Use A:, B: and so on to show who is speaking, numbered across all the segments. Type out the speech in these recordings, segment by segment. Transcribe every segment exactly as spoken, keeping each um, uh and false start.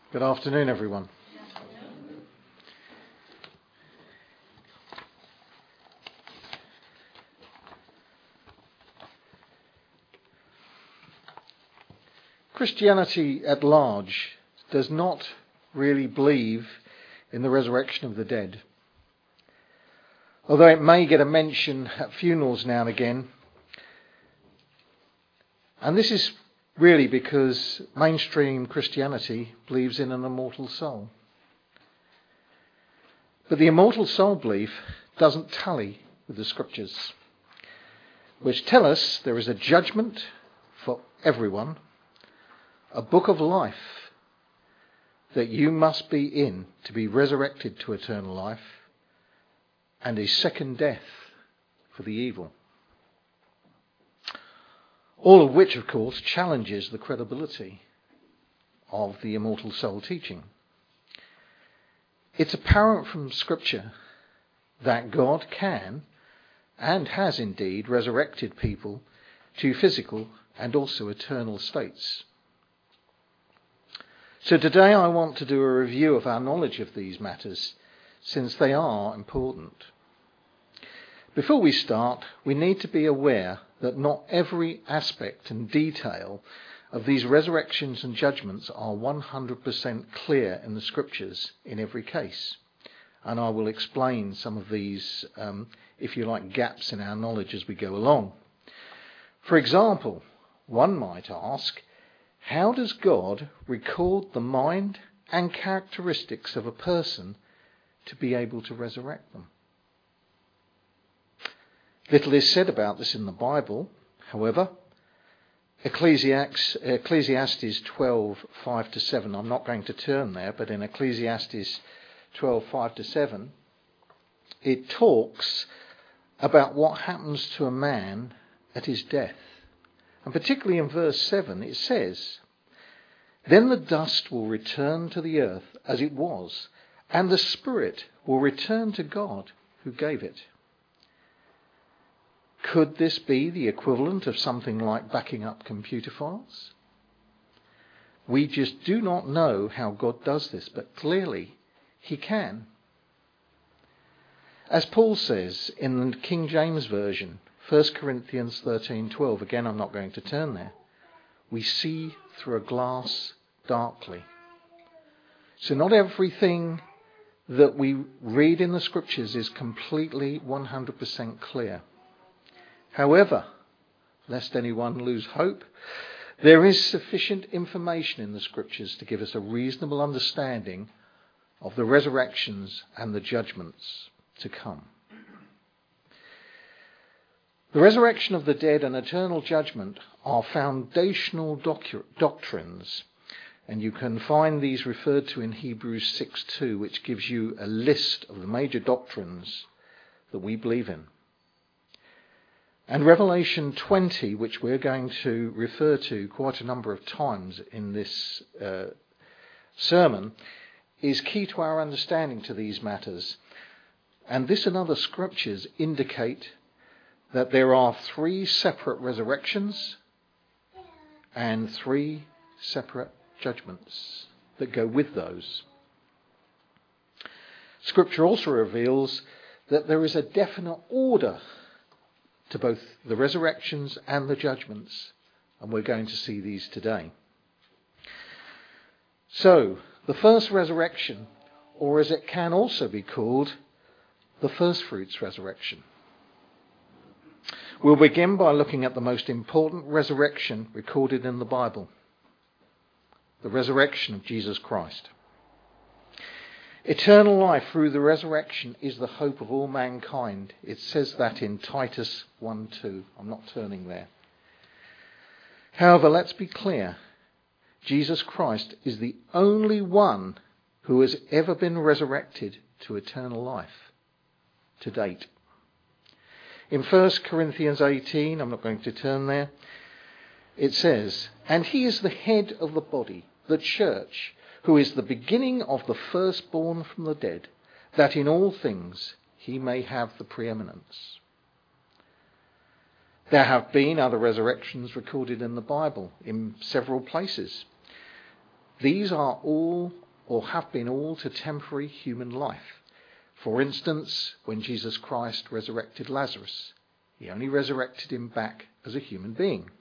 A: Good afternoon, everyone. Christianity at large does not really believe in the resurrection of the dead. Although it may get a mention at funerals now and again. And this is really because mainstream Christianity believes in an immortal soul. But the immortal soul belief doesn't tally with the scriptures, which tell us there is a judgment for everyone, a book of life that you must be in to be resurrected to eternal life, and a second death for the evil. All of which, of course, challenges the credibility of the immortal soul teaching. It's apparent from Scripture that God can and has indeed resurrected people to physical and also eternal states. So today I want to do a review of our knowledge of these matters, since they are important. Before we start, we need to be aware that not every aspect and detail of these resurrections and judgments are one hundred percent clear in the scriptures in every case. And I will explain some of these, um, if you like, gaps in our knowledge as we go along. For example, one might ask, how does God record the mind and characteristics of a person to be able to resurrect them? Little is said about this in the Bible. However, Ecclesiastes twelve, five to seven, I'm not going to turn there, but in Ecclesiastes twelve, five to seven, it talks about what happens to a man at his death. And particularly in verse seven, it says, "Then the dust will return to the earth as it was, and the spirit will return to God who gave it." Could this be the equivalent of something like backing up computer files? We just do not know how God does this, but clearly he can. As Paul says in the King James Version, First Corinthians thirteen twelve, again I'm not going to turn there, we see through a glass darkly. So not everything that we read in the scriptures is completely one hundred percent clear. However, lest anyone lose hope, there is sufficient information in the scriptures to give us a reasonable understanding of the resurrections and the judgments to come. The resurrection of the dead and eternal judgment are foundational docu- doctrines, and you can find these referred to in Hebrews six two, which gives you a list of the major doctrines that we believe in. And Revelation twenty, which we're going to refer to quite a number of times in this uh, sermon, is key to our understanding to these matters. And this and other scriptures indicate that there are three separate resurrections and three separate judgments that go with those. Scripture also reveals that there is a definite order to both the resurrections and the judgments, and we're going to see these today. So, the first resurrection, or as it can also be called, the first fruits resurrection. We'll begin by looking at the most important resurrection recorded in the Bible, the resurrection of Jesus Christ. Eternal life through the resurrection is the hope of all mankind. It says that in Titus one two. I'm not turning there. However, let's be clear. Jesus Christ is the only one who has ever been resurrected to eternal life to date. In First Corinthians eighteen, I'm not going to turn there, it says, "And he is the head of the body, the church, who is the beginning of the firstborn from the dead, that in all things he may have the preeminence." There have been other resurrections recorded in the Bible in several places. These are all, or have been all, to temporary human life. For instance, when Jesus Christ resurrected Lazarus, he only resurrected him back as a human being.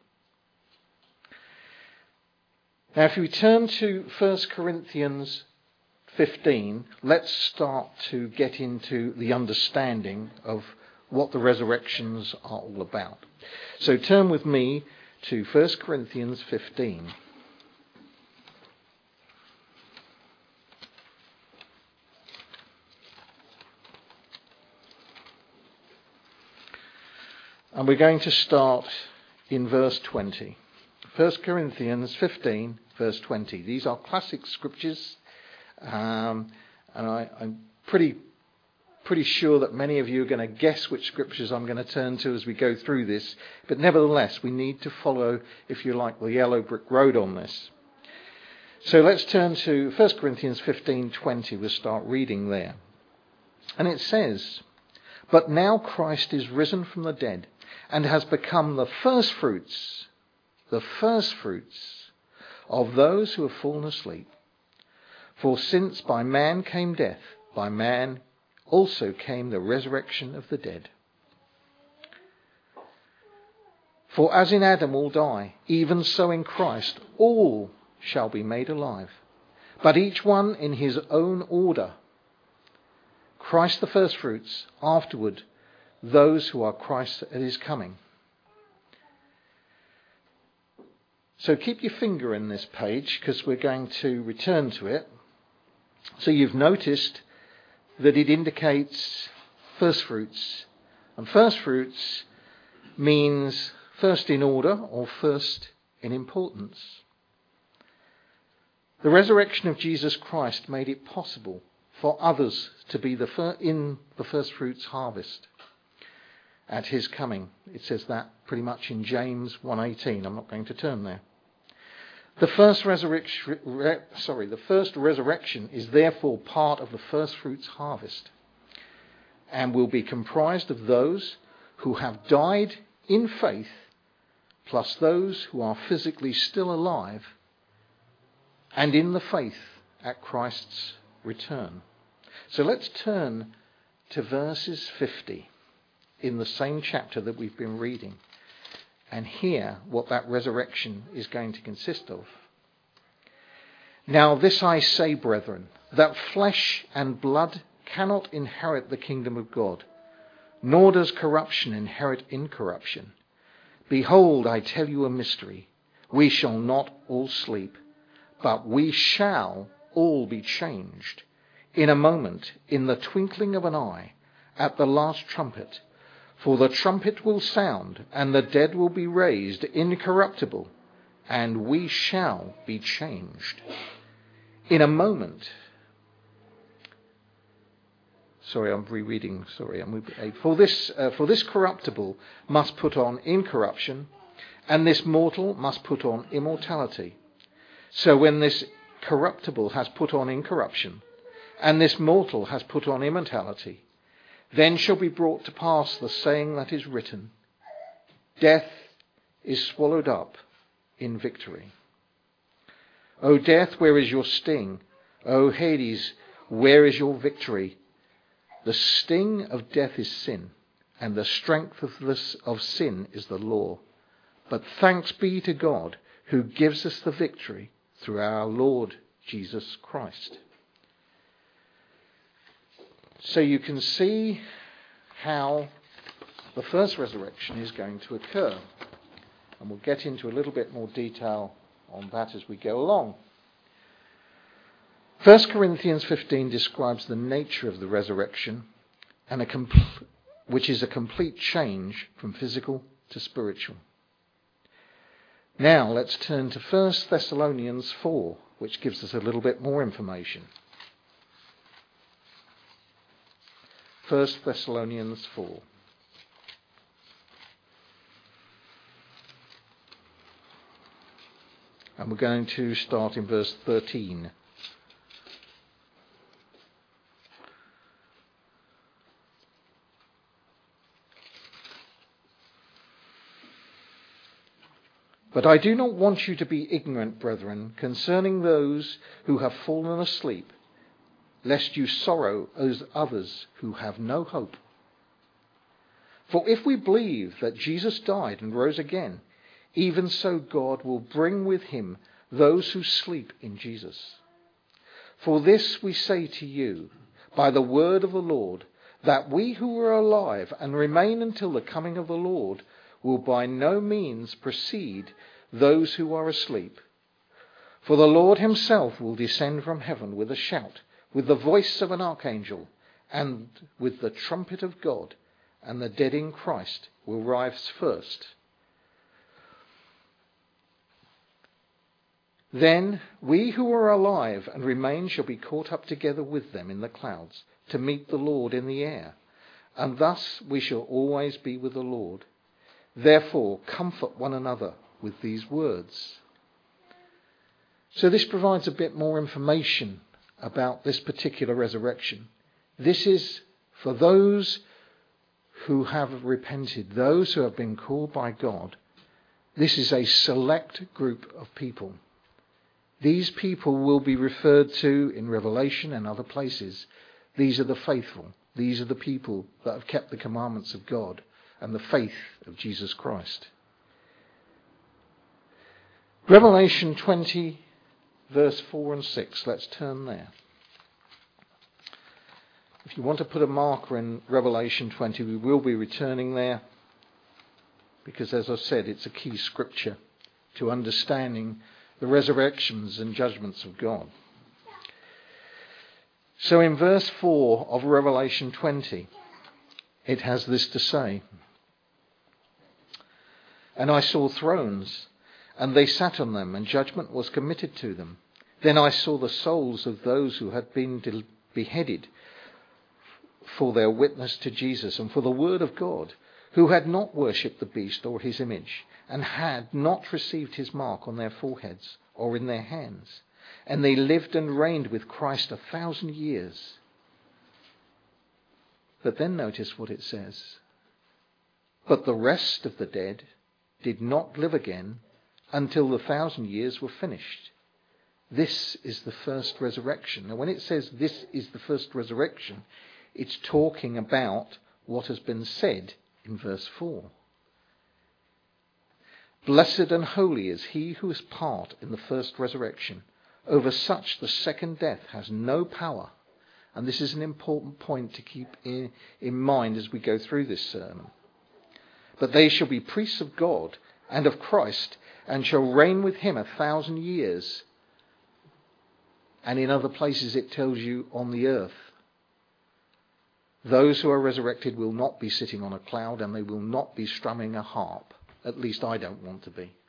A: Now, if we turn to First Corinthians fifteen, let's start to get into the understanding of what the resurrections are all about. So turn with me to First Corinthians fifteen. And we're going to start in verse twenty. First Corinthians fifteen, verse twenty. These are classic scriptures, um, and I, I'm pretty pretty sure that many of you are going to guess which scriptures I'm going to turn to as we go through this. But nevertheless, we need to follow, if you like, the yellow brick road on this. So let's turn to First Corinthians fifteen twenty. We'll start reading there. And it says, "But now Christ is risen from the dead and has become the firstfruits, the firstfruits of those who have fallen asleep. For since by man came death, by man also came the resurrection of the dead. For as in Adam all die, even so in Christ all shall be made alive, but each one in his own order. Christ the firstfruits, afterward those who are Christ at his coming." So keep your finger in this page because we're going to return to it. So you've noticed that it indicates firstfruits. And firstfruits means first in order or first in importance. The resurrection of Jesus Christ made it possible for others to be the fir- in the firstfruits harvest at his coming. It says that pretty much in James one eighteen. I'm not going to turn there. The first resurrection, re, sorry, the first resurrection is therefore part of the firstfruits harvest and will be comprised of those who have died in faith plus those who are physically still alive and in the faith at Christ's return. So let's turn to verses fifty in the same chapter that we've been reading and hear what that resurrection is going to consist of. "Now this I say, brethren, that flesh and blood cannot inherit the kingdom of God, nor does corruption inherit incorruption. Behold, I tell you a mystery. We shall not all sleep, but we shall all be changed. In a moment, in the twinkling of an eye, at the last trumpet. For the trumpet will sound, and the dead will be raised incorruptible, and we shall be changed. In a moment." Sorry, I'm rereading. Sorry, I'm for this. Uh, for this corruptible must put on incorruption, and this mortal must put on immortality. So when this corruptible has put on incorruption, and this mortal has put on immortality, then shall be brought to pass the saying that is written, "Death is swallowed up in victory." O death, where is your sting? O Hades, where is your victory? The sting of death is sin, and the strength of, this, of sin is the law. But thanks be to God, who gives us the victory through our Lord Jesus Christ. So you can see how the first resurrection is going to occur. And we'll get into a little bit more detail on that as we go along. First Corinthians fifteen describes the nature of the resurrection, and a compl- which is a complete change from physical to spiritual. Now let's turn to First Thessalonians four, which gives us a little bit more information. First Thessalonians four. And we're going to start in verse thirteen. But I do not want you to be ignorant, brethren, concerning those who have fallen asleep, lest you sorrow as others who have no hope. For if we believe that Jesus died and rose again, even so God will bring with him those who sleep in Jesus. For this we say to you, by the word of the Lord, that we who are alive and remain until the coming of the Lord will by no means precede those who are asleep. For the Lord himself will descend from heaven with a shout, with the voice of an archangel, and with the trumpet of God, and the dead in Christ will rise first. Then we who are alive and remain shall be caught up together with them in the clouds to meet the Lord in the air, and thus we shall always be with the Lord. Therefore comfort one another with these words. So this provides a bit more information about this particular resurrection. This is for those who have repented, those who have been called by God. This is a select group of people. These people will be referred to in Revelation and other places. These are the faithful. These are the people that have kept the commandments of God and the faith of Jesus Christ. Revelation twenty, verse four and six. Let's turn there. If you want to put a marker in Revelation twenty, we will be returning there because, as I've said, it's a key scripture to understanding the resurrections and judgments of God. So in verse four of Revelation twenty, it has this to say, "And I saw thrones, and they sat on them, and judgment was committed to them. Then I saw the souls of those who had been beheaded for their witness to Jesus and for the word of God, who had not worshipped the beast or his image, and had not received his mark on their foreheads or in their hands. And they lived and reigned with Christ a thousand years." But then notice what it says. "But the rest of the dead did not live again until the thousand years were finished." This is the first resurrection. Now, when it says this is the first resurrection, it's talking about what has been said in verse four. "Blessed and holy is he who is part in the first resurrection. Over such the second death has no power." And this is an important point to keep in, in mind as we go through this sermon. "But they shall be priests of God and of Christ, and shall reign with him a thousand years." And in other places it tells you on the earth. Those who are resurrected will not be sitting on a cloud, and they will not be strumming a harp. At least I don't want to be.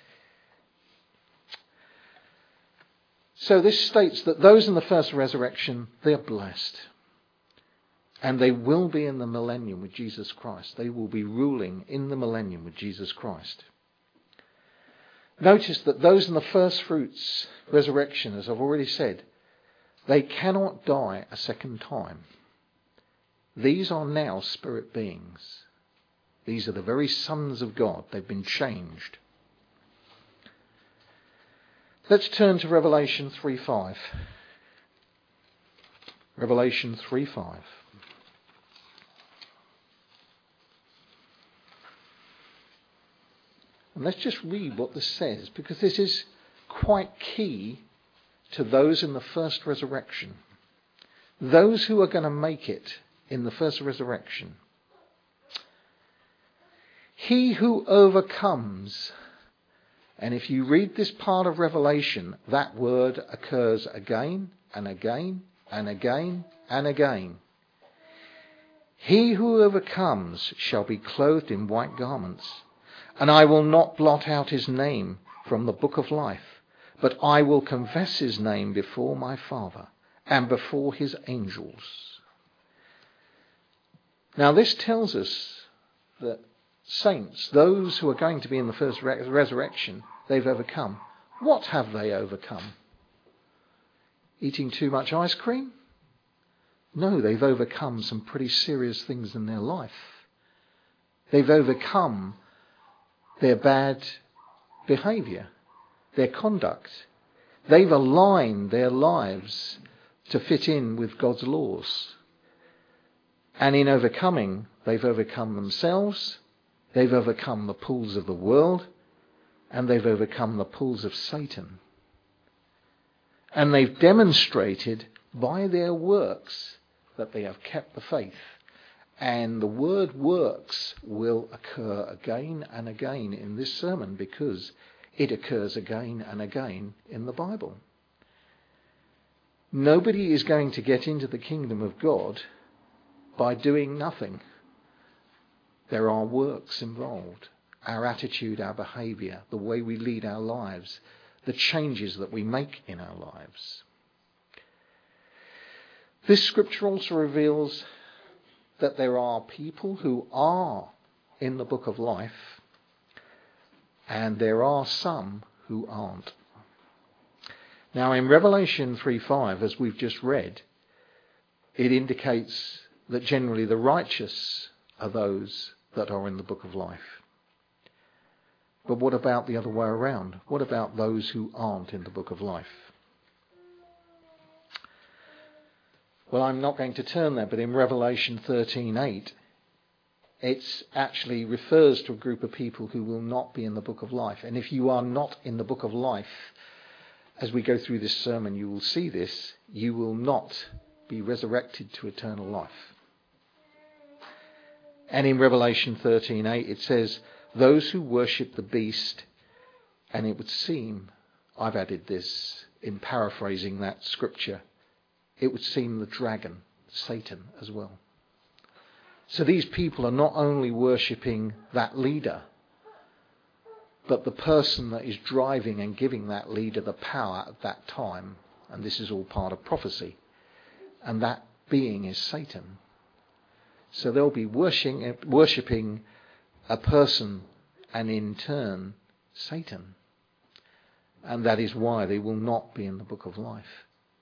A: So this states that those in the first resurrection, they are blessed. And they will be in the millennium with Jesus Christ. They will be ruling in the millennium with Jesus Christ. Notice that those in the first fruits resurrection, as I've already said, they cannot die a second time. These are now spirit beings. These are the very sons of God. They've been changed. Let's turn to Revelation three five. Revelation three five. And let's just read what this says, because this is quite key to those in the first resurrection. Those who are going to make it in the first resurrection. "He who overcomes," and if you read this part of Revelation, that word occurs again and again and again and again. "He who overcomes shall be clothed in white garments, and I will not blot out his name from the book of life, but I will confess his name before my Father and before his angels." Now this tells us that saints, those who are going to be in the first re- resurrection, they've overcome. What have they overcome? Eating too much ice cream? No, they've overcome some pretty serious things in their life. They've overcome their bad behaviour, their conduct. They've aligned their lives to fit in with God's laws. And in overcoming, they've overcome themselves, they've overcome the pulls of the world, and they've overcome the pulls of Satan. And they've demonstrated by their works that they have kept the faith. And the word works will occur again and again in this sermon because it occurs again and again in the Bible. Nobody is going to get into the kingdom of God by doing nothing. There are works involved. Our attitude, our behaviour, the way we lead our lives, the changes that we make in our lives. This scripture also reveals that there are people who are in the book of life and there are some who aren't. Now in Revelation three five, as we've just read, it indicates that generally the righteous are those that are in the book of life. But what about the other way around? What about those who aren't in the book of life? Well, I'm not going to turn there, but in Revelation thirteen eight, it actually refers to a group of people who will not be in the book of life. And if you are not in the book of life, as we go through this sermon, you will see this, you will not be resurrected to eternal life. And in Revelation thirteen eight, it says, those who worship the beast, and it would seem, I've added this in paraphrasing that scripture, it would seem the dragon, Satan, as well. So these people are not only worshipping that leader, but the person that is driving and giving that leader the power at that time. And this is all part of prophecy. And that being is Satan. So they'll be worshipping, worshipping a person and in turn Satan. And that is why they will not be in the book of life.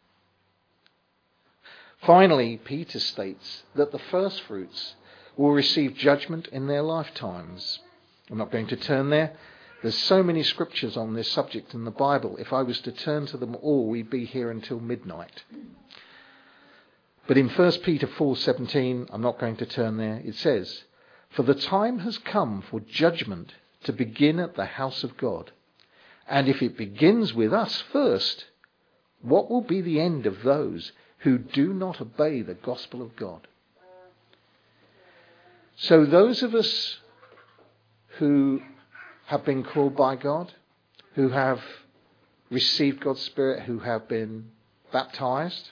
A: Finally, Peter states that the first fruits will receive judgment in their lifetimes. I'm not going to turn there. There's so many scriptures on this subject in the Bible. If I was to turn to them all, we'd be here until midnight. But in First Peter four seventeen, I'm not going to turn there, it says, for the time has come for judgment to begin at the house of God. And if it begins with us first, what will be the end of those who do not obey the gospel of God? So those of us who have been called by God, who have received God's Spirit, who have been baptized,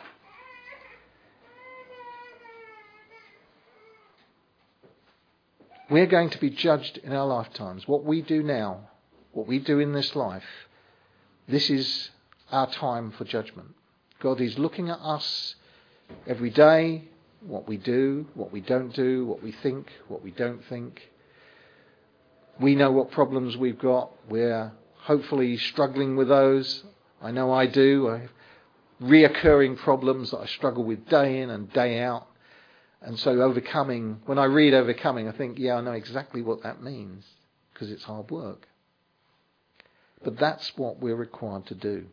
A: we're going to be judged in our lifetimes. What we do now, what we do in this life, this is our time for judgment. God is looking at us every day, what we do, what we don't do, what we think, what we don't think. We know what problems we've got. We're hopefully struggling with those. I know I do. I have reoccurring problems that I struggle with day in and day out. And so overcoming, when I read overcoming, I think, yeah, I know exactly what that means because it's hard work. But that's what we're required to do.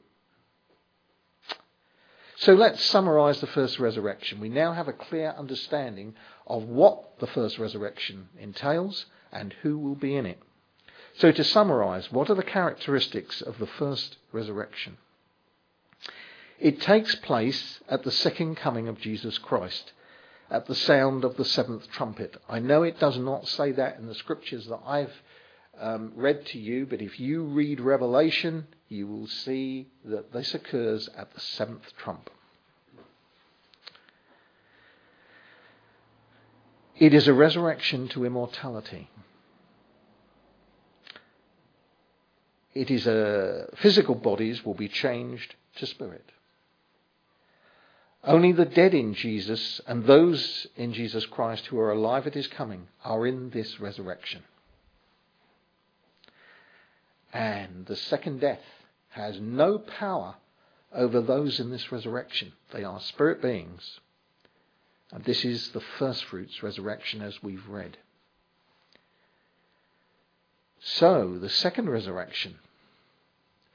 A: So let's summarise the first resurrection. We now have a clear understanding of what the first resurrection entails and who will be in it. So to summarise, what are the characteristics of the first resurrection? It takes place at the second coming of Jesus Christ, at the sound of the seventh trumpet. I know it does not say that in the scriptures that I've um, read to you, but if you read Revelation, you will see that this occurs at the seventh trump. It is a resurrection to immortality. It is a physical bodies will be changed to spirit. Only the dead in Jesus and those in Jesus Christ who are alive at his coming are in this resurrection. And the second death has no power over those in this resurrection. They are spirit beings. And this is the first fruits resurrection as we've read. So the second resurrection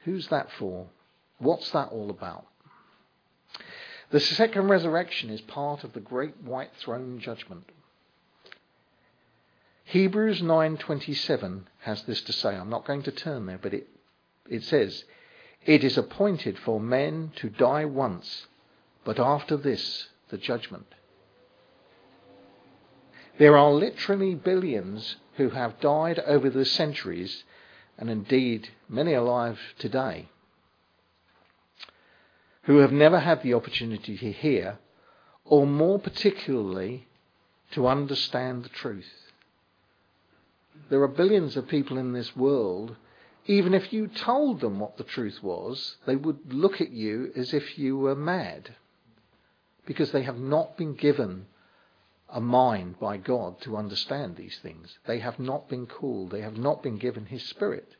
A: Who's that for? What's that all about? The second resurrection is part of the great white throne judgment. Hebrews nine twenty-seven has this to say. I'm not going to turn there, but it, it says, "It is appointed for men to die once, but after this, the judgment." There are literally billions who have died over the centuries, and indeed many alive today, who have never had the opportunity to hear, or more particularly, to understand the truth. There are billions of people in this world, even if you told them what the truth was, they would look at you as if you were mad, because they have not been given a mind by God to understand these things. They have not been called. They have not been given his Spirit.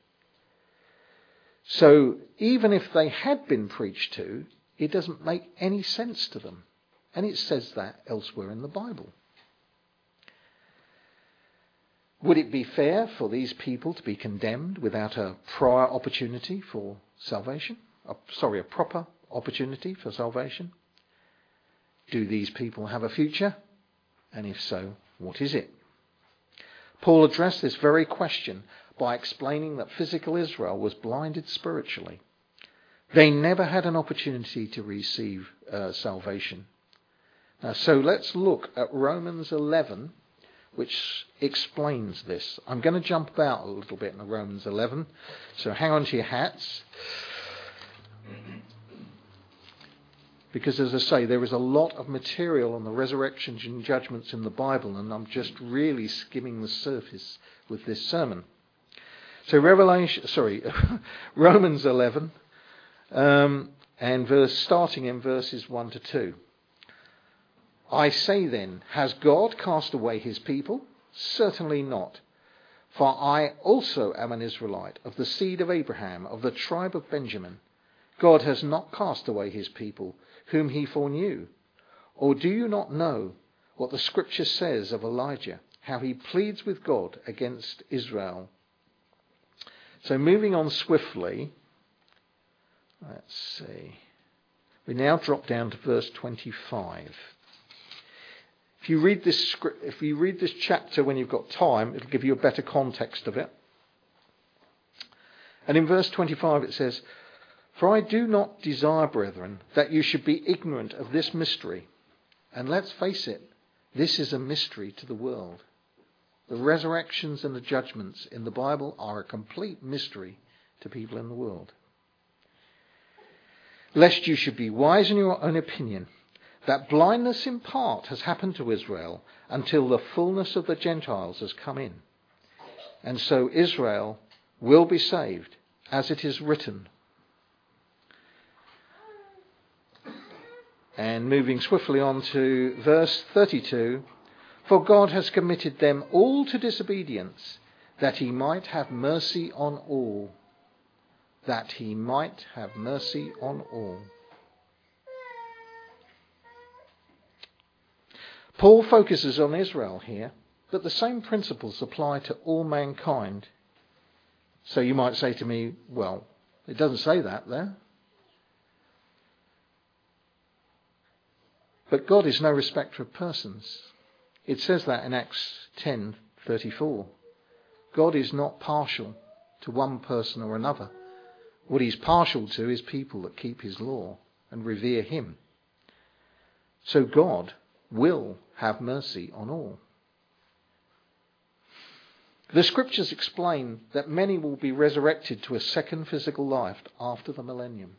A: So even if they had been preached to, it doesn't make any sense to them. And it says that elsewhere in the Bible. Would it be fair for these people to be condemned without a prior opportunity for salvation? Uh, sorry, a proper opportunity for salvation? Do these people have a future? And if so, what is it? Paul addressed this very question by explaining that physical Israel was blinded spiritually. They never had an opportunity to receive uh, salvation. Now, so let's look at Romans eleven, which explains this. I'm going to jump about a little bit in Romans eleven, so hang on to your hats. Because, as I say, there is a lot of material on the resurrections and judgments in the Bible, and I'm just really skimming the surface with this sermon. So, Revelation, sorry, Romans eleven, um, and verse starting in verses one to two. "I say then, has God cast away his people? Certainly not. For I also am an Israelite, of the seed of Abraham, of the tribe of Benjamin. God has not cast away his people, whom he foreknew. Or do you not know what the scripture says of Elijah, how he pleads with God against Israel?" So moving on swiftly, let's see. We now drop down to verse twenty-five. If you read this script, if you read this chapter when you've got time, it'll give you a better context of it. And in verse twenty-five it says, "For I do not desire, brethren, that you should be ignorant of this mystery." And let's face it, this is a mystery to the world. The resurrections and the judgments in the Bible are a complete mystery to people in the world. "Lest you should be wise in your own opinion, that blindness in part has happened to Israel until the fullness of the Gentiles has come in. And so Israel will be saved, as it is written." And moving swiftly on to verse thirty-two, "For God has committed them all to disobedience, that he might have mercy on all." That he might have mercy on all. Paul focuses on Israel here, but the same principles apply to all mankind. So you might say to me, well, it doesn't say that there. But God is no respecter of persons. It says that in Acts ten thirty-four. God is not partial to one person or another. What he's partial to is people that keep his law and revere him. So God will have mercy on all. The scriptures explain that many will be resurrected to a second physical life after the millennium.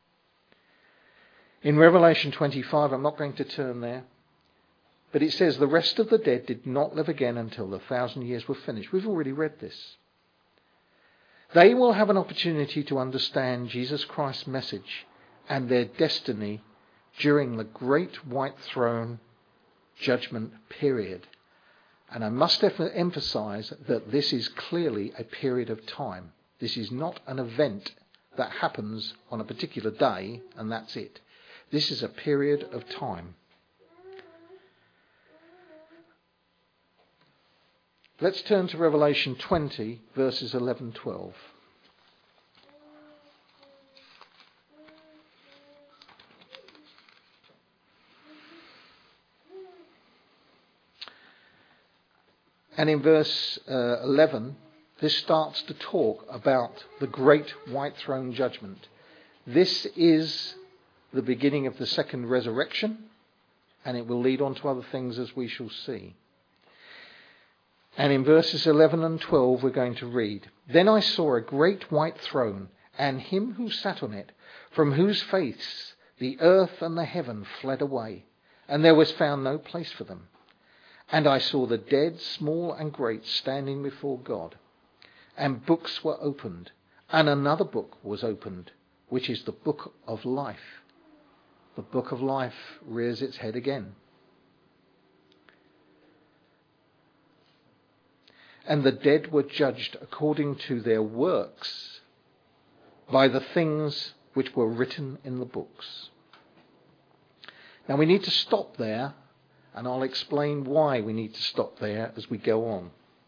A: In Revelation twenty-five, I'm not going to turn there, but it says the rest of the dead did not live again until the thousand years were finished. We've already read this. They will have an opportunity to understand Jesus Christ's message and their destiny during the great white throne judgment period. And I must emphasize that this is clearly a period of time. This is not an event that happens on a particular day and that's it. This is a period of time. Let's turn to Revelation twenty, verses eleven to twelve. And in verse uh, eleven, this starts to talk about the great white throne judgment. This is the beginning of the second resurrection, and it will lead on to other things as we shall see. And in verses eleven and twelve we're going to read, "Then I saw a great white throne, and him who sat on it, from whose face the earth and the heaven fled away, and there was found no place for them. And I saw the dead, small and great, standing before God. And books were opened, and another book was opened, which is the book of life." The book of life rears its head again. "And the dead were judged according to their works by the things which were written in the books." Now we need to stop there, and I'll explain why we need to stop there as we go on.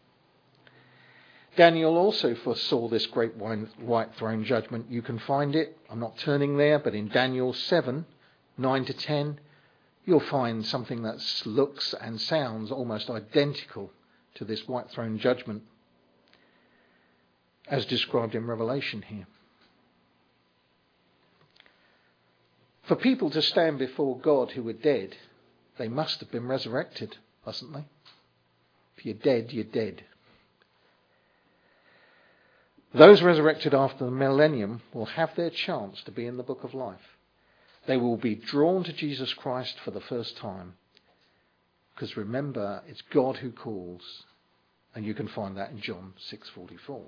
A: Daniel also foresaw this great white throne judgment. You can find it, I'm not turning there, but in Daniel seven, nine to ten, you'll find something that looks and sounds almost identical to this white throne judgment as described in Revelation here. For people to stand before God who were dead, they must have been resurrected, mustn't they? If you're dead, you're dead. Those resurrected after the millennium will have their chance to be in the book of life. They will be drawn to Jesus Christ for the first time. Because remember, it's God who calls. And you can find that in John six forty-four.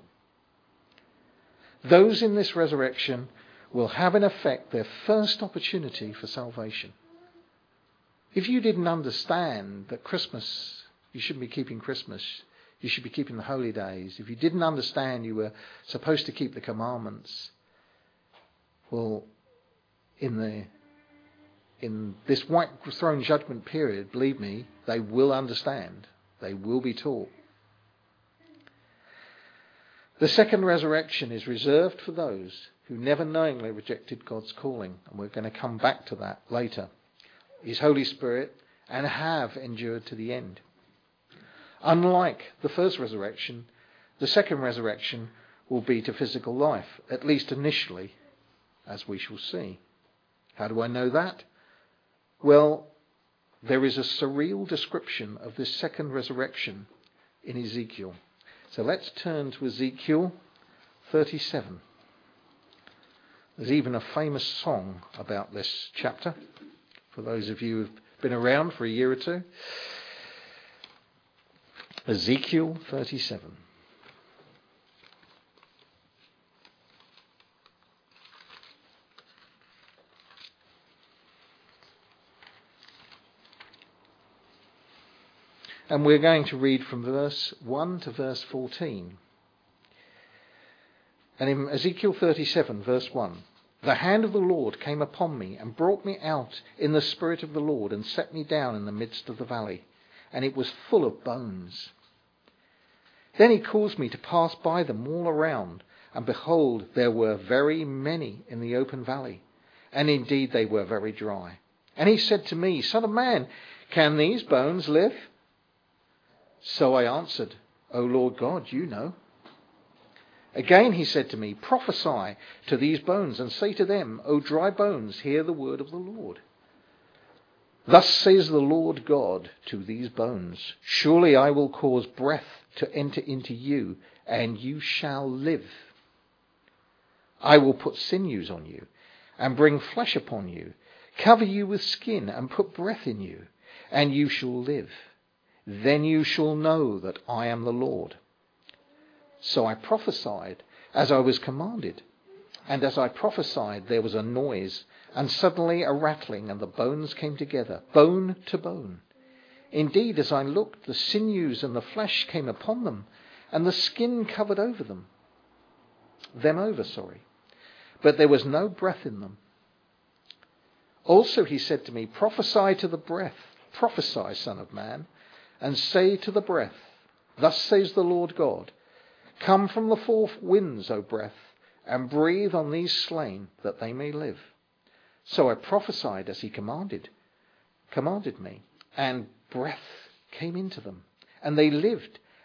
A: Those in this resurrection will have in effect their first opportunity for salvation. If you didn't understand that Christmas, you shouldn't be keeping Christmas, you should be keeping the holy days. If you didn't understand you were supposed to keep the commandments, well, in the in this white throne judgment period, believe me, they will understand. They will be taught. The second resurrection is reserved for those who never knowingly rejected God's calling, and we're going to come back to that later. His Holy Spirit, and have endured to the end. Unlike the first resurrection, the second resurrection will be to physical life, at least initially, as we shall see. How do I know that? Well, there is a surreal description of this second resurrection in Ezekiel. So let's turn to Ezekiel thirty-seven. There's even a famous song about this chapter, for those of you who've been around for a year or two. Ezekiel thirty-seven. And we're going to read from verse one to verse fourteen. And in Ezekiel thirty-seven, verse one, "The hand of the Lord came upon me and brought me out in the spirit of the Lord and set me down in the midst of the valley, and it was full of bones. Then he caused me to pass by them all around, and behold, there were very many in the open valley, and indeed they were very dry. And he said to me, Son of man, can these bones live? So I answered, O Lord God, you know. Again he said to me, Prophesy to these bones and say to them, O dry bones, hear the word of the Lord. Thus says the Lord God to these bones, Surely I will cause breath to enter into you, and you shall live. I will put sinews on you, and bring flesh upon you, cover you with skin, and put breath in you, and you shall live. Then you shall know that I am the Lord. So I prophesied as I was commanded. And as I prophesied, there was a noise, and suddenly a rattling, and the bones came together, bone to bone. Indeed, as I looked, the sinews and the flesh came upon them, and the skin covered over them. Them over, sorry. But there was no breath in them. Also he said to me, Prophesy to the breath, prophesy, Son of man, and say to the breath, Thus says the Lord God, Come from the four winds, O breath, and breathe on these slain, that they may live. So I prophesied as he commanded, commanded me, and breath came into them, and they lived,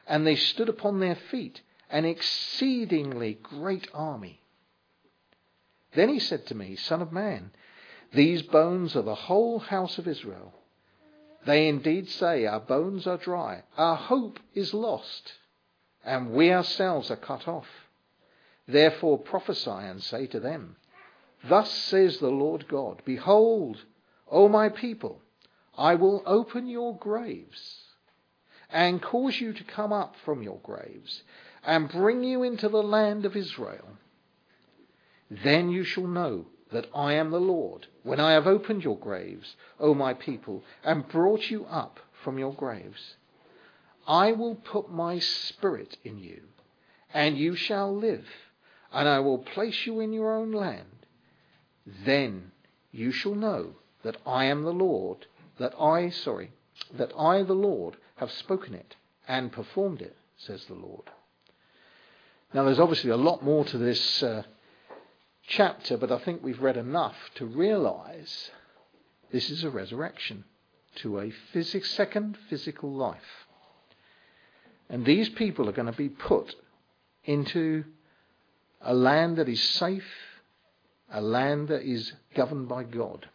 A: And they stood upon their feet, an exceedingly great army. Then he said to me, Son of man, these bones are the whole house of Israel. They indeed say, our bones are dry, our hope is lost, and we ourselves are cut off. Therefore prophesy and say to them, Thus says the Lord God, Behold, O my people, I will open your graves and cause you to come up from your graves and bring you into the land of Israel. Then you shall know that I am the Lord, when I have opened your graves, O my people, and brought you up from your graves. I will put my spirit in you, and you shall live, and I will place you in your own land. Then you shall know that I am the Lord, that I, sorry, that I, the Lord, have spoken it and performed it, says the Lord. Now there's obviously a lot more to this uh, chapter, but I think we've read enough to realise this is a resurrection to a phys- second physical life. And these people are going to be put into a land that is safe, a land that is governed by God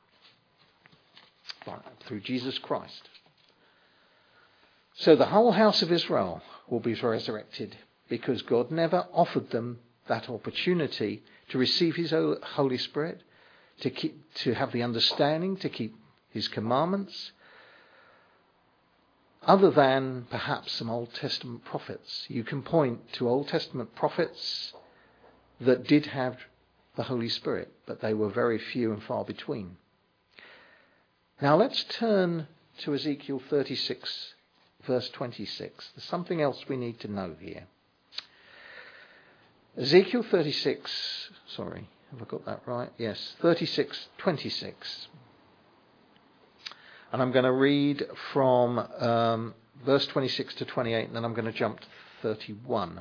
A: through Jesus Christ. So the whole house of Israel will be resurrected because God never offered them that opportunity to receive his Holy Spirit, to keep, to have the understanding, to keep his commandments, other than perhaps some Old Testament prophets. You can point to Old Testament prophets that did have the Holy Spirit, but they were very few and far between. Now let's turn to Ezekiel thirty-six, verse twenty-six. There's something else we need to know here. Ezekiel thirty-six, sorry, have I got that right? Yes, thirty-six, twenty-six. And I'm going to read from um, verse twenty-six to twenty-eight, and then I'm going to jump to thirty-one.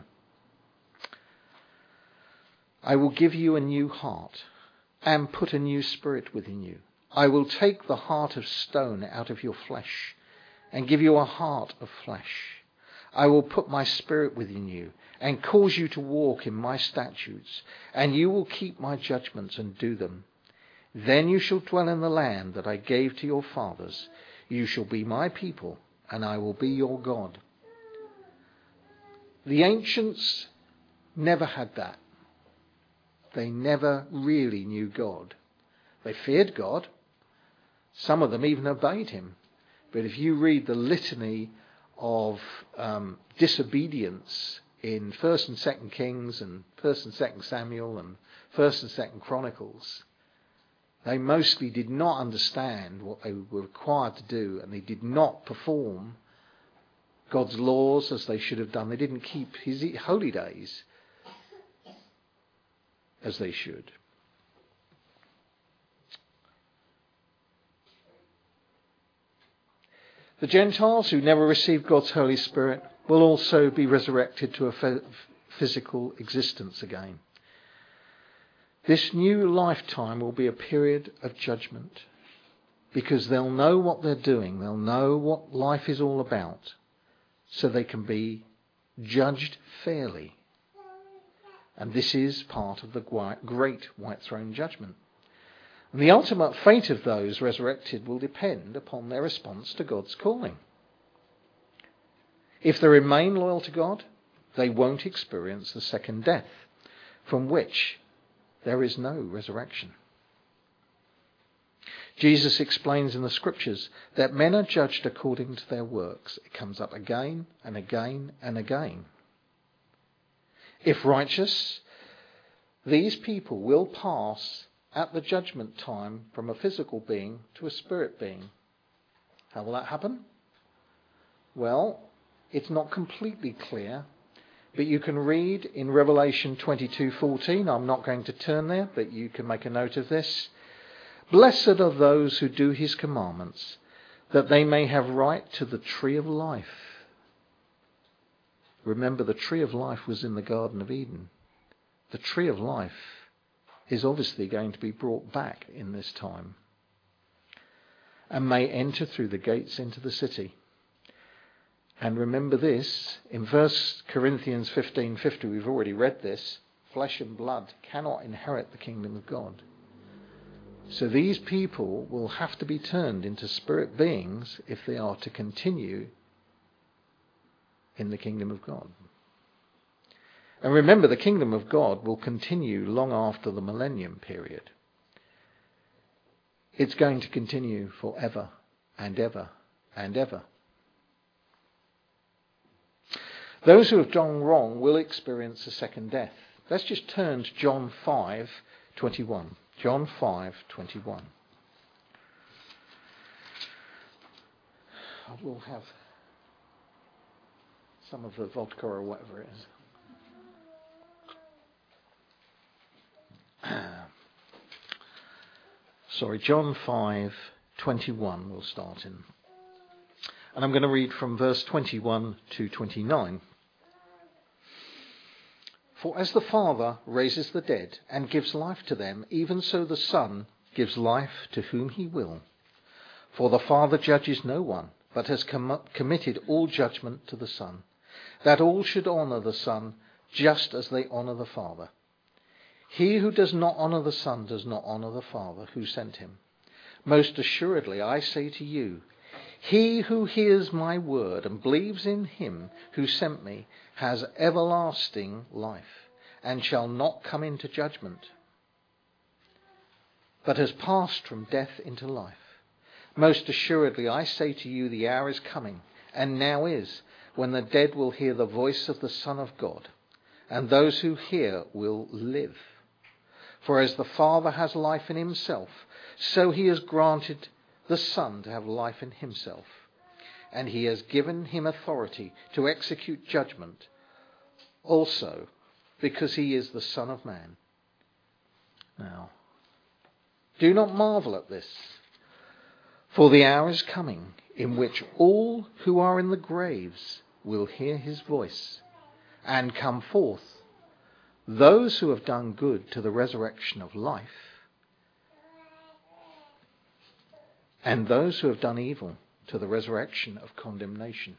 A: I will give you a new heart and put a new spirit within you. I will take the heart of stone out of your flesh and give you a heart of flesh. I will put my spirit within you and cause you to walk in my statutes, and you will keep my judgments and do them. Then you shall dwell in the land that I gave to your fathers. You shall be my people, and I will be your God. The ancients never had that. They never really knew God. They feared God. Some of them even obeyed him. But if you read the litany of um, disobedience in First and Second Kings and First and Second Samuel and First and Second Chronicles, they mostly did not understand what they were required to do, and they did not perform God's laws as they should have done. They didn't keep his holy days as they should. The Gentiles who never received God's Holy Spirit will also be resurrected to a physical existence again. This new lifetime will be a period of judgment because they'll know what they're doing. They'll know what life is all about, so they can be judged fairly. And this is part of the great white throne judgment. And the ultimate fate of those resurrected will depend upon their response to God's calling. If they remain loyal to God, they won't experience the second death, from which there is no resurrection. Jesus explains in the scriptures that men are judged according to their works. It comes up again and again and again. If righteous, these people will pass at the judgment time from a physical being to a spirit being. How will that happen? Well, it's not completely clear, but you can read in Revelation twenty-two fourteen. I'm not going to turn there, but you can make a note of this. Blessed are those who do his commandments, that they may have right to the tree of life. Remember, the tree of life was in the Garden of Eden. The tree of life is obviously going to be brought back in this time, and may enter through the gates into the city. And remember this, in First Corinthians fifteen fifty, we've already read this, flesh and blood cannot inherit the kingdom of God. So these people will have to be turned into spirit beings if they are to continue in the kingdom of God. And remember, the kingdom of God will continue long after the millennium period. It's going to continue forever and ever and ever. Those who have done wrong will experience a second death. Let's just turn to John five twenty-one. John five twenty-one. We'll have some of the vodka or whatever it is. Sorry, John five twenty-one we'll start in. And I'm going to read from verse twenty-one to twenty-nine. For as the Father raises the dead and gives life to them, even so the Son gives life to whom he will. For the Father judges no one, but has com- committed all judgment to the Son, that all should honour the Son just as they honour the Father. He who does not honour the Son does not honour the Father who sent him. Most assuredly, I say to you, he who hears my word and believes in him who sent me has everlasting life, and shall not come into judgment, but has passed from death into life. Most assuredly, I say to you, the hour is coming, and now is, when the dead will hear the voice of the Son of God, and those who hear will live. For as the Father has life in himself, so he has granted the Son to have life in himself. And he has given him authority to execute judgment, also because he is the Son of Man. Now, do not marvel at this, for the hour is coming in which all who are in the graves will hear his voice and come forth, those who have done good to the resurrection of life, and those who have done evil to the resurrection of condemnation.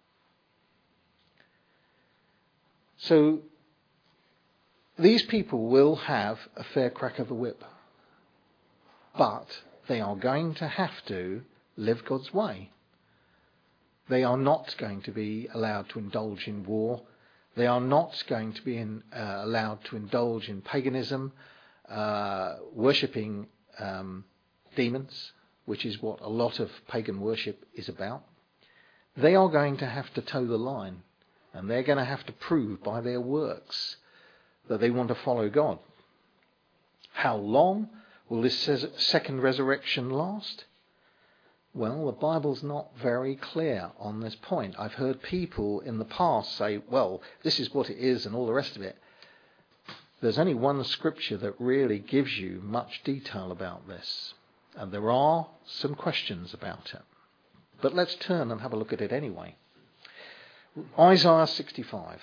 A: So these people will have a fair crack of the whip, but they are going to have to live God's way. They are not going to be allowed to indulge in war. They are not going to be in, uh, allowed to indulge in paganism, uh, worshipping um, demons, which is what a lot of pagan worship is about. They are going to have to toe the line, and they're going to have to prove by their works that they want to follow God. How long will this second resurrection last? Well, the Bible's not very clear on this point. I've heard people in the past say, well, this is what it is and all the rest of it. There's only one scripture that really gives you much detail about this. And there are some questions about it. But let's turn and have a look at it anyway. Isaiah sixty-five.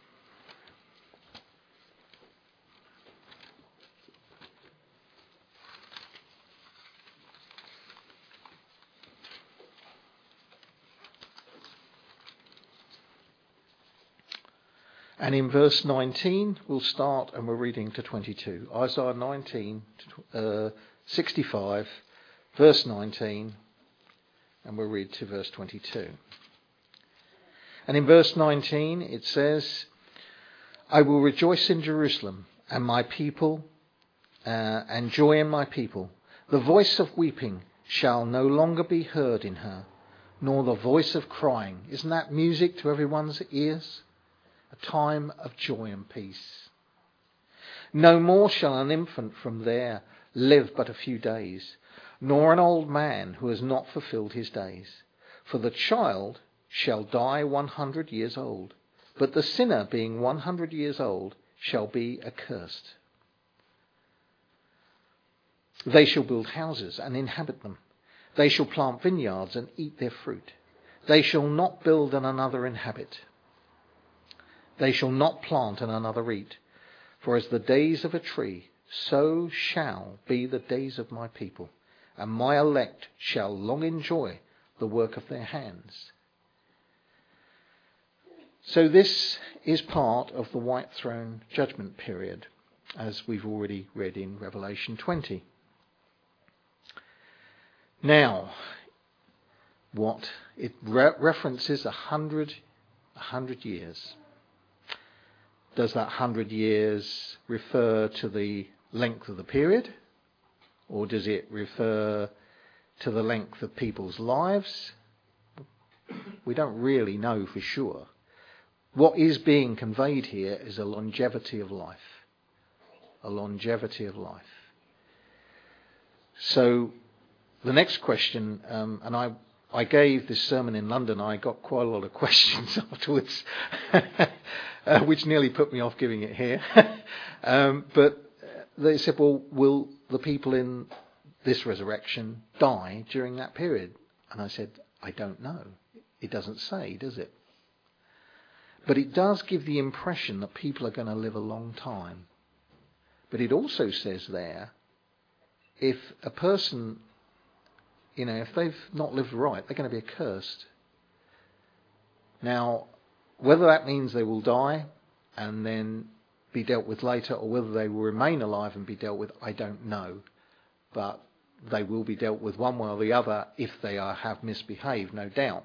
A: And in verse nineteen, we'll start and we're reading to twenty-two. Isaiah nineteen, uh, sixty-five, verse nineteen, and we'll read to verse twenty-two. And in verse nineteen it says, I will rejoice in Jerusalem and my people, uh, and joy in my people. The voice of weeping shall no longer be heard in her, nor the voice of crying. Isn't that music to everyone's ears? A time of joy and peace. No more shall an infant from there live but a few days, nor an old man who has not fulfilled his days. For the child shall die one hundred years old, but the sinner being one hundred years old shall be accursed. They shall build houses and inhabit them. They shall plant vineyards and eat their fruit. They shall not build and another inhabit. They shall not plant and another eat. For as the days of a tree, so shall be the days of my people, and my elect shall long enjoy the work of their hands. So this is part of the white throne judgment period, as we've already read in Revelation twenty. Now, what it re- references a hundred, a hundred years. Does that hundred years refer to the length of the period, or does it refer to the length of people's lives? We don't really know for sure. What is being conveyed here is a longevity of life. A longevity of life. So the next question, um, and I I gave this sermon in London, I got quite a lot of questions afterwards, uh, which nearly put me off giving it here. um, but they said, well, will the people in this resurrection die during that period? And I said, I don't know. It doesn't say, does it? But it does give the impression that people are going to live a long time. But it also says there, if a person, you know, if they've not lived right, they're going to be accursed. Now, whether that means they will die and then be dealt with later, or whether they will remain alive and be dealt with, I don't know. But they will be dealt with one way or the other if they are, have misbehaved, no doubt.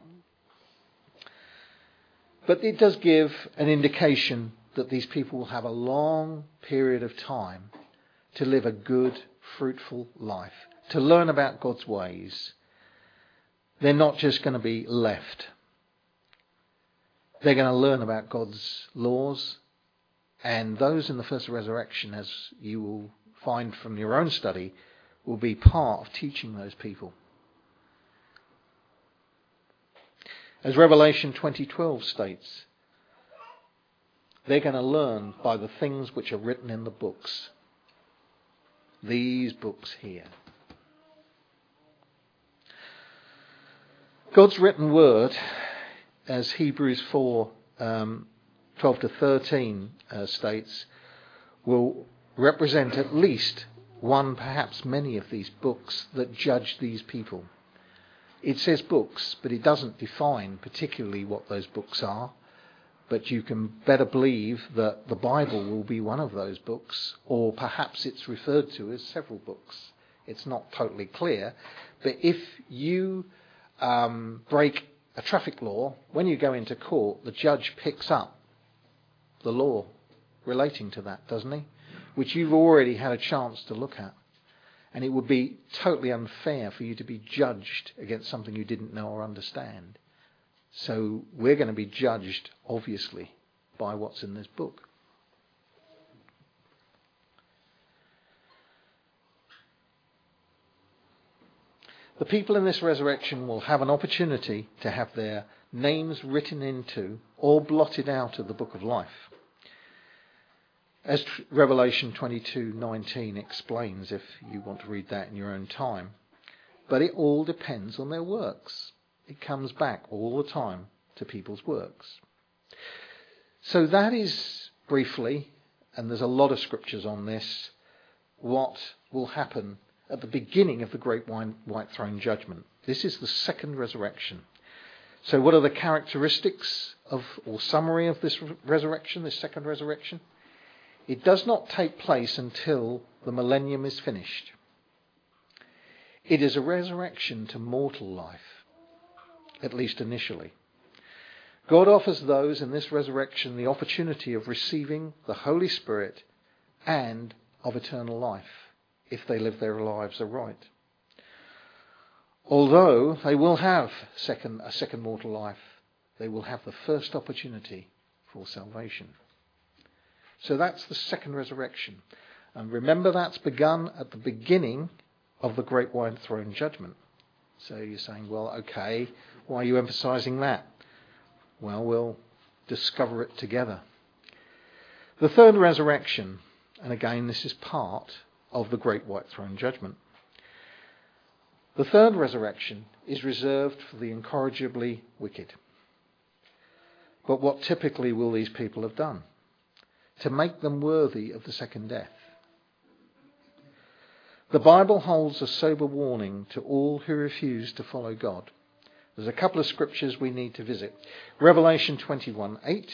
A: But it does give an indication that these people will have a long period of time to live a good, fruitful life, to learn about God's ways. They're not just going to be left. They're going to learn about God's laws, and those in the first resurrection, as you will find from your own study, will be part of teaching those people. As Revelation twenty twelve states, they're going to learn by the things which are written in the books. These books here. God's written word, as Hebrews four, um, twelve to thirteen uh, states, will represent at least one, perhaps many of these books that judge these people. It says books, but it doesn't define particularly what those books are. But you can better believe that the Bible will be one of those books, or perhaps it's referred to as several books. It's not totally clear. But if you um, break a traffic law, when you go into court, the judge picks up the law relating to that, doesn't he? Which you've already had a chance to look at. And it would be totally unfair for you to be judged against something you didn't know or understand. So we're going to be judged, obviously, by what's in this book. The people in this resurrection will have an opportunity to have their names written into or blotted out of the book of life. As Revelation twenty-two nineteen explains, if you want to read that in your own time. But it all depends on their works. It comes back all the time to people's works. So that is briefly, and there's a lot of scriptures on this, what will happen at the beginning of the great white throne judgment. This is the second resurrection. So what are the characteristics of, or summary of this resurrection, this second resurrection? It does not take place until the millennium is finished. It is a resurrection to mortal life, at least initially. God offers those in this resurrection the opportunity of receiving the Holy Spirit and of eternal life, if they live their lives aright. Although they will have second, a second mortal life, they will have the first opportunity for salvation. So that's the second resurrection. And remember, that's begun at the beginning of the great white throne judgment. So you're saying, well, okay, why are you emphasising that? Well, we'll discover it together. The third resurrection, and again, this is part of the great white throne judgment. The third resurrection is reserved for the incorrigibly wicked. But what typically will these people have done to make them worthy of the second death? The Bible holds a sober warning to all who refuse to follow God, There's a couple of scriptures we need to visit. Revelation twenty-one eight.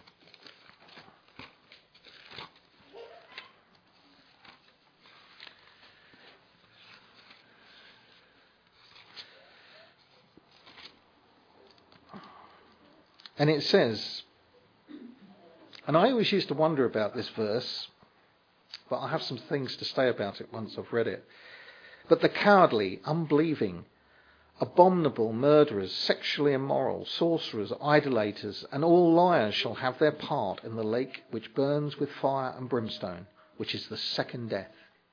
A: And it says, and I always used to wonder about this verse, but I have some things to say about it once I've read it. But the cowardly, unbelieving, abominable, murderers, sexually immoral, sorcerers, idolaters, and all liars shall have their part in the lake which burns with fire and brimstone, which is the second death.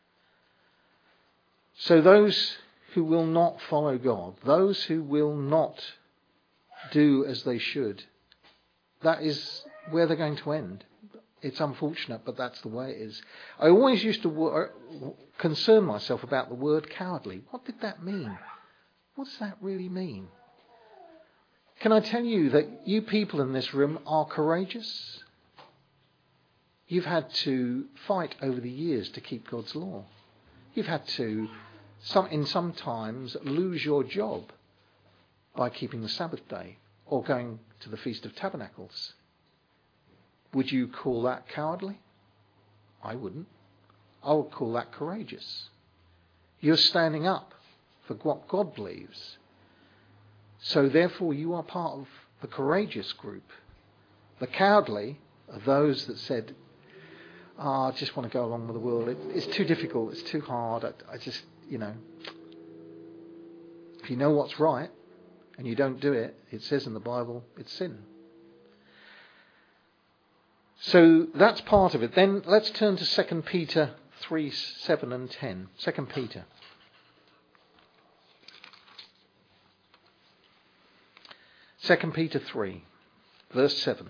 A: So those who will not follow God, those who will not do as they should, that is where they're going to end. It's unfortunate, but that's the way it is. I always used to wor- concern myself about the word cowardly. What did that mean? What does that really mean? Can I tell you that you people in this room are courageous? You've had to fight over the years to keep God's law. You've had to, some, in some times, lose your job by keeping the Sabbath day or going to the Feast of Tabernacles. Would you call that cowardly? I wouldn't. I would call that courageous. You're standing up for what God believes. So therefore you are part of the courageous group. The cowardly are those that said, oh, I just want to go along with the world. It, it's too difficult. It's too hard. I, I just, you know. If you know what's right and you don't do it, it says in the Bible, it's sin. So that's part of it. Then let's turn to Second Peter three, seven and ten. Second Peter. Second Peter three, verse seven.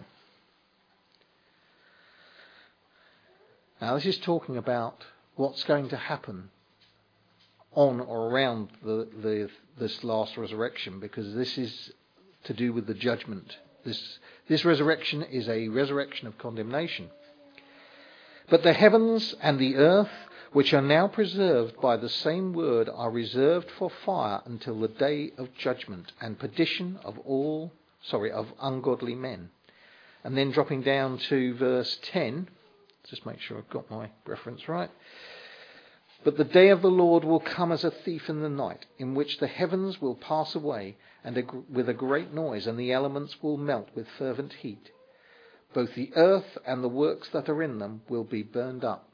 A: Now this is talking about what's going to happen on or around the, the this last resurrection, because this is to do with the judgment. This this resurrection is a resurrection of condemnation. But the heavens and the earth, which are now preserved by the same word, are reserved for fire until the day of judgment and perdition of all, sorry, of ungodly men. And then dropping down to verse ten, just make sure I've got my reference right. But the day of the Lord will come as a thief in the night, in which the heavens will pass away and a, with a great noise, and the elements will melt with fervent heat. Both the earth and the works that are in them will be burned up.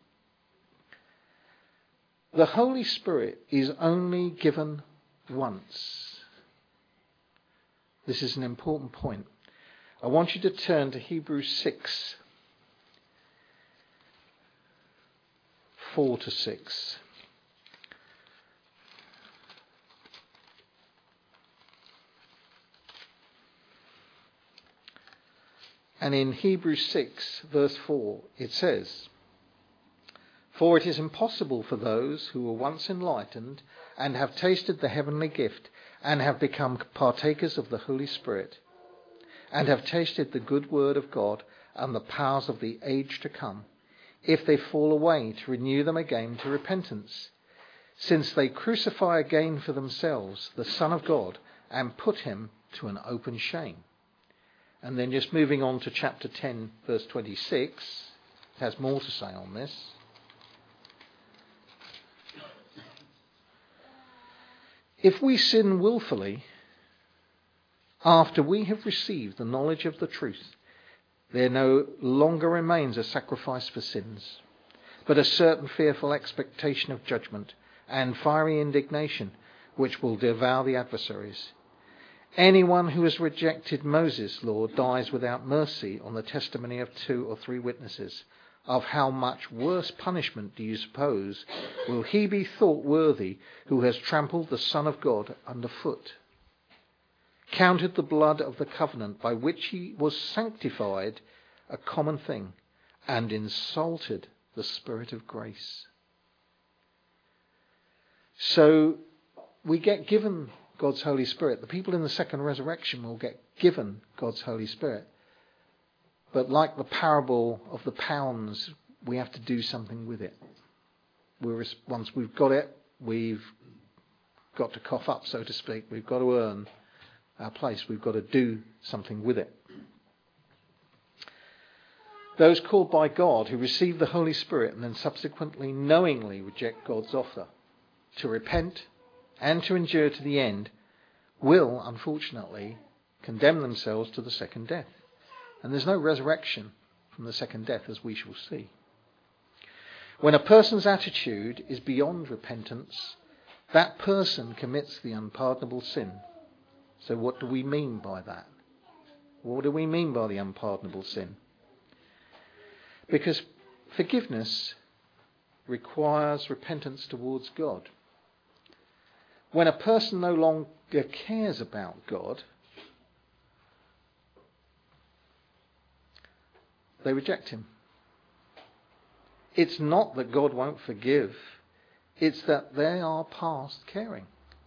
A: The Holy Spirit is only given once. This is an important point. I want you to turn to Hebrews six, four to six. And in Hebrews six, verse four, it says, For it is impossible for those who were once enlightened and have tasted the heavenly gift and have become partakers of the Holy Spirit and have tasted the good word of God and the powers of the age to come, if they fall away, to renew them again to repentance, since they crucify again for themselves the Son of God and put him to an open shame. And then just moving on to chapter ten, verse twenty-six, it has more to say on this. If we sin willfully, after we have received the knowledge of the truth, there no longer remains a sacrifice for sins, but a certain fearful expectation of judgment and fiery indignation, which will devour the adversaries. Anyone who has rejected Moses' law dies without mercy on the testimony of two or three witnesses. Of how much worse punishment do you suppose will he be thought worthy who has trampled the Son of God underfoot, counted the blood of the covenant by which he was sanctified a common thing, and insulted the Spirit of grace? So we get given God's Holy Spirit. The people in the second resurrection will get given God's Holy Spirit. But like the parable of the pounds, we have to do something with it. We're, once we've got it, we've got to cough up, so to speak. We've got to earn our place. We've got to do something with it. Those called by God who receive the Holy Spirit and then subsequently knowingly reject God's offer to repent and to endure to the end will, unfortunately, condemn themselves to the second death. And there's no resurrection from the second death, as we shall see. When a person's attitude is beyond repentance, that person commits the unpardonable sin. So what do we mean by that? What do we mean by the unpardonable sin? Because forgiveness requires repentance towards God. When a person no longer cares about God, they reject him. It's not that God won't forgive, it's that they are past caring.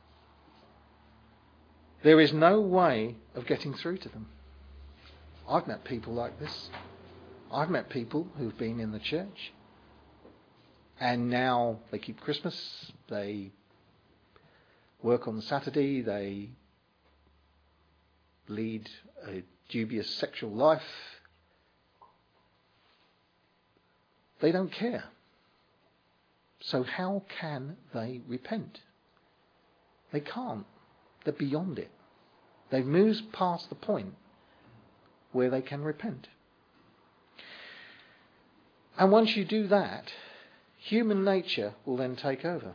A: There is no way of getting through to them. I've met people like this. I've met people who've been in the church and now they keep Christmas, they work on Saturday, they lead a dubious sexual life. They don't care. So how can they repent? They can't. They're beyond it. They've moved past the point where they can repent. And once you do that, human nature will then take over.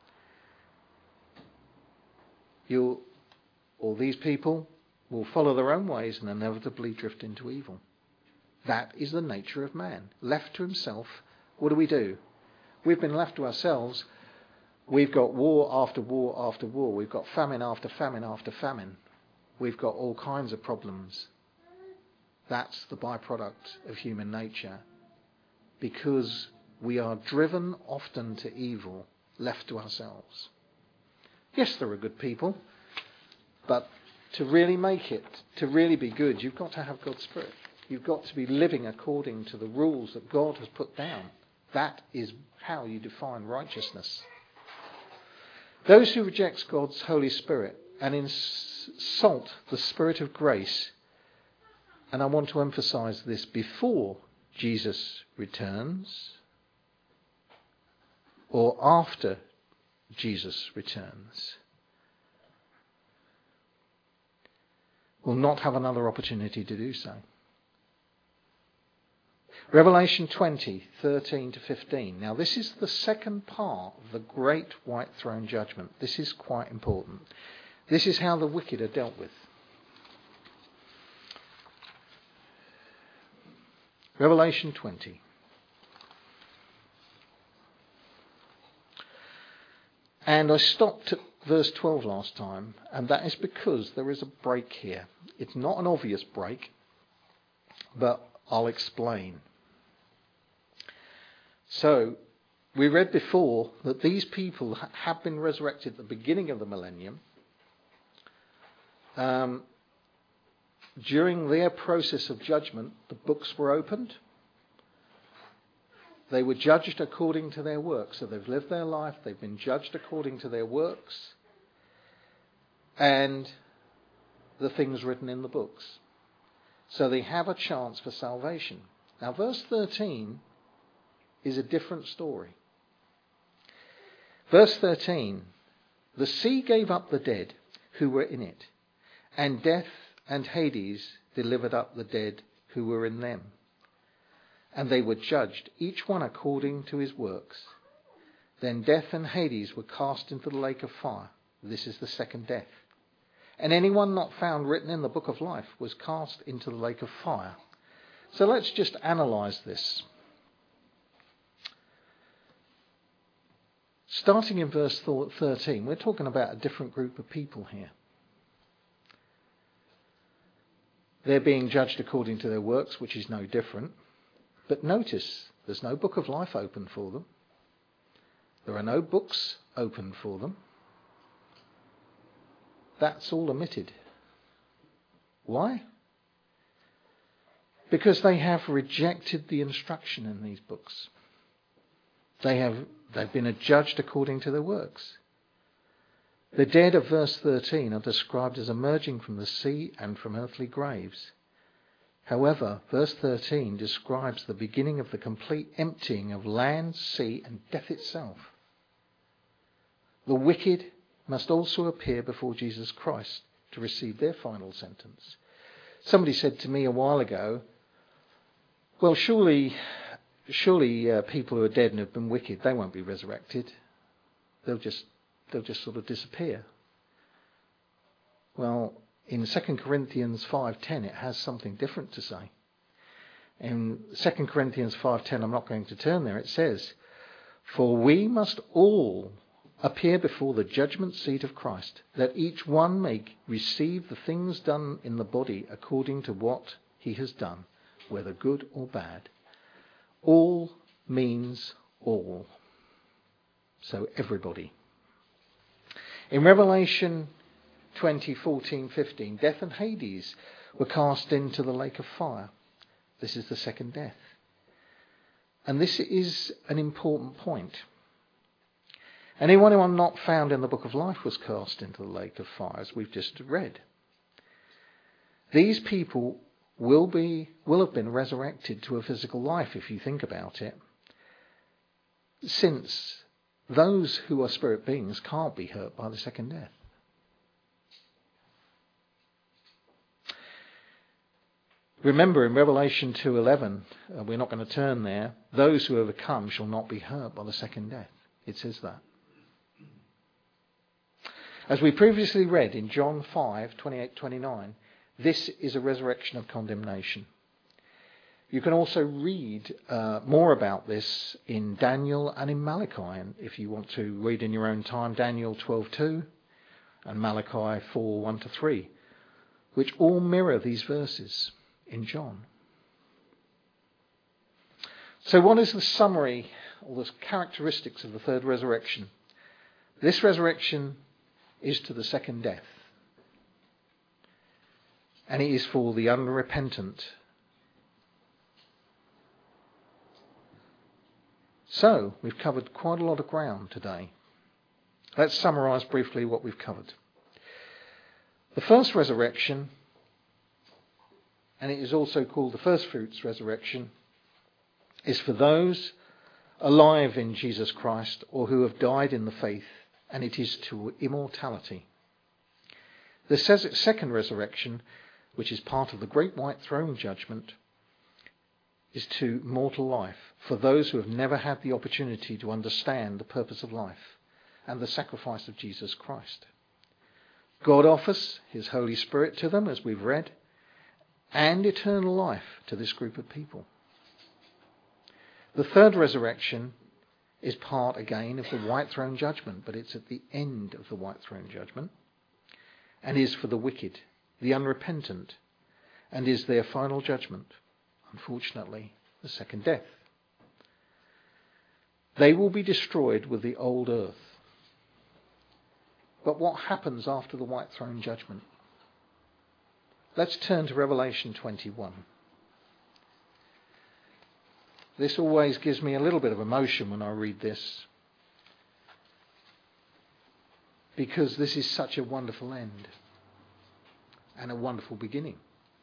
A: You'll, or these people will follow their own ways and inevitably drift into evil. That is the nature of man. Left to himself, what do we do? We've been left to ourselves. We've got war after war after war. We've got famine after famine after famine. We've got all kinds of problems. That's the byproduct of human nature. Because we are driven often to evil, left to ourselves. Yes, there are good people, but to really make it, to really be good, you've got to have God's Spirit. You've got to be living according to the rules that God has put down. That is how you define righteousness. Those who reject God's Holy Spirit and insult the Spirit of grace, and I want to emphasize this, before Jesus returns or after Jesus returns, will not have another opportunity to do so. Revelation twenty, thirteen to fifteen. Now this is the second part of the great white throne judgment. This is quite important. This is how the wicked are dealt with. Revelation twenty. And I stopped at verse twelve last time, and that is because there is a break here. It's not an obvious break, but I'll explain. So, we read before that these people have been resurrected at the beginning of the millennium. Um, during their process of judgment, the books were opened. They were judged according to their works. So they've lived their life, they've been judged according to their works and the things written in the books. So they have a chance for salvation. Now verse thirteen is a different story. Verse thirteen, the sea gave up the dead who were in it, and death and Hades delivered up the dead who were in them. And they were judged, each one according to his works. Then death and Hades were cast into the lake of fire. This is the second death. And anyone not found written in the book of life was cast into the lake of fire. So let's just analyse this. Starting in verse thirteen, we're talking about a different group of people here. They're being judged according to their works, which is no different. But notice, there's no book of life open for them. There are no books open for them. That's all omitted. Why? Because they have rejected the instruction in these books. They have they've been judged according to their works. The dead of verse thirteen are described as emerging from the sea and from earthly graves. However, verse thirteen describes the beginning of the complete emptying of land, sea, and death itself. The wicked must also appear before Jesus Christ to receive their final sentence. Somebody said to me a while ago, well, surely, surely uh, people who are dead and have been wicked, they won't be resurrected. They'll just, they'll just sort of disappear. Well, in Second Corinthians five ten, it has something different to say. In Second Corinthians five ten, I'm not going to turn there, it says, "For we must all appear before the judgment seat of Christ, that each one may receive the things done in the body according to what he has done, whether good or bad." All means all. So everybody. In Revelation twenty, fourteen, fifteen, death and Hades were cast into the lake of fire. This is the second death. And this is an important point. Anyone who are not found in the book of life was cast into the lake of fire, as we've just read. These people will be, will have been resurrected to a physical life, if you think about it, since those who are spirit beings can't be hurt by the second death. Remember in Revelation two eleven, uh, we're not going to turn there, those who overcome shall not be hurt by the second death. It says that. As we previously read in John five, twenty-eight, twenty-nine, this is a resurrection of condemnation. You can also read uh, more about this in Daniel and in Malachi, and if you want to read in your own time, Daniel twelve two and Malachi four, one to three, which all mirror these verses in John. So what is the summary or the characteristics of the third resurrection? This resurrection is to the second death. And it is for the unrepentant. So, we've covered quite a lot of ground today. Let's summarise briefly what we've covered. The first resurrection, and it is also called the first fruits resurrection, is for those alive in Jesus Christ or who have died in the faith, and it is to immortality. The second resurrection, which is part of the great white throne judgment, is to mortal life, for those who have never had the opportunity to understand the purpose of life and the sacrifice of Jesus Christ. God offers his Holy Spirit to them, as we've read, and eternal life to this group of people. The third resurrection is part again of the white throne judgment, but it's at the end of the white throne judgment, and is for the wicked, the unrepentant, and is their final judgment. Unfortunately, the second death. They will be destroyed with the old earth. But what happens after the white throne judgment? Let's turn to Revelation twenty-one. This always gives me a little bit of emotion when I read this, because this is such a wonderful end and a wonderful beginning.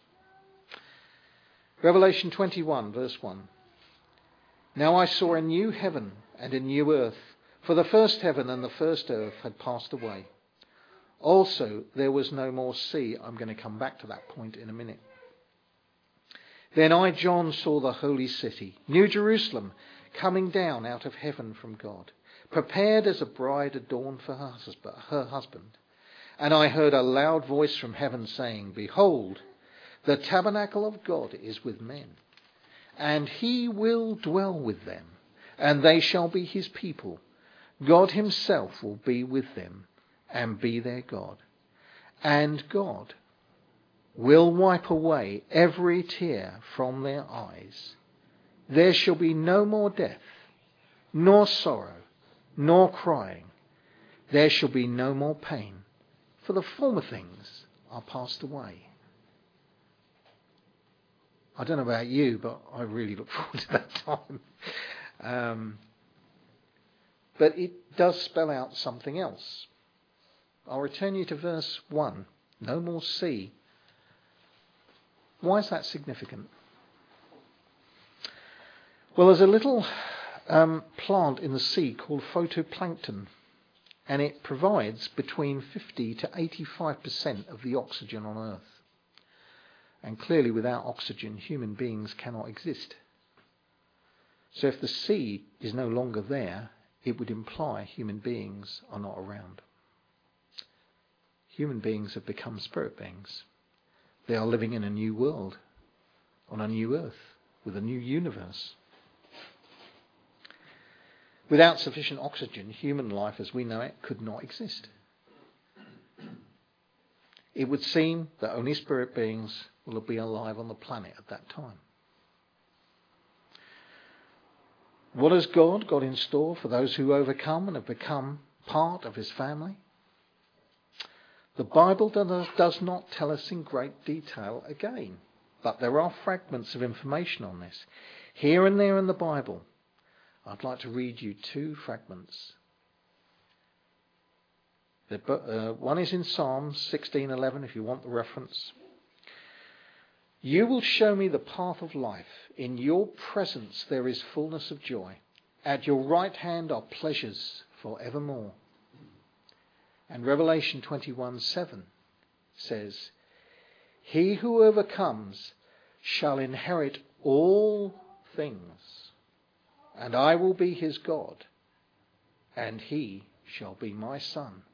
A: Revelation twenty-one, verse one. Now I saw a new heaven and a new earth, for the first heaven and the first earth had passed away. Also, there was no more sea. I'm going to come back to that point in a minute. Then I, John, saw the holy city, New Jerusalem, coming down out of heaven from God, prepared as a bride adorned for her husband. And I heard a loud voice from heaven saying, "Behold, the tabernacle of God is with men, and he will dwell with them, and they shall be his people. God himself will be with them and be their God. And God will wipe away every tear from their eyes. There shall be no more death, nor sorrow, nor crying. There shall be no more pain, for the former things are passed away." I don't know about you, but I really look forward to that time. Um, but it does spell out something else. I'll return you to verse one. No more sea. Why is that significant? Well, there's a little um, plant in the sea called phytoplankton, and it provides between fifty to eighty-five percent of the oxygen on Earth. And clearly without oxygen, human beings cannot exist. So if the sea is no longer there, it would imply human beings are not around. Human beings have become spirit beings. They are living in a new world, on a new earth, with a new universe. Without sufficient oxygen, human life as we know it could not exist. It would seem that only spirit beings will be alive on the planet at that time. What has God got in store for those who overcome and have become part of his family? The Bible does not tell us in great detail again, but there are fragments of information on this. Here and there in the Bible, I'd like to read you two fragments. The, uh, one is in Psalm sixteen eleven, if you want the reference. You will show me the path of life. In your presence there is fullness of joy. At your right hand are pleasures for evermore. And Revelation twenty-one seven says, he who overcomes shall inherit all things, and I will be his God, and he shall be my son.